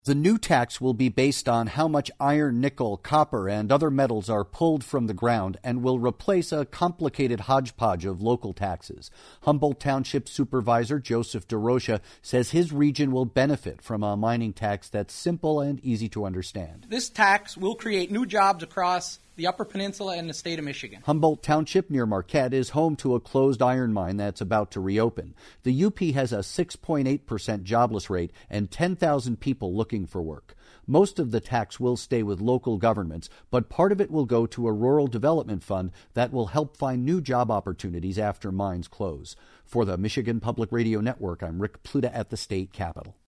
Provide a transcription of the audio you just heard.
The new tax will be based on how much iron, nickel, copper, and other metals are pulled from the ground and will replace a complicated hodgepodge of local taxes. Humboldt Township Supervisor Joseph DeRocha says his region will benefit from a mining tax that's simple and easy to understand. This tax will create new jobs across the Upper Peninsula and the state of Michigan. Humboldt Township near Marquette is home to a closed iron mine that's about to reopen. The UP has a 6.8% jobless rate and 10,000 people looking for work. Most of the tax will stay with local governments, but part of it will go to a rural development fund that will help find new job opportunities after mines close. For the Michigan Public Radio Network, I'm Rick Pluta at the state capitol.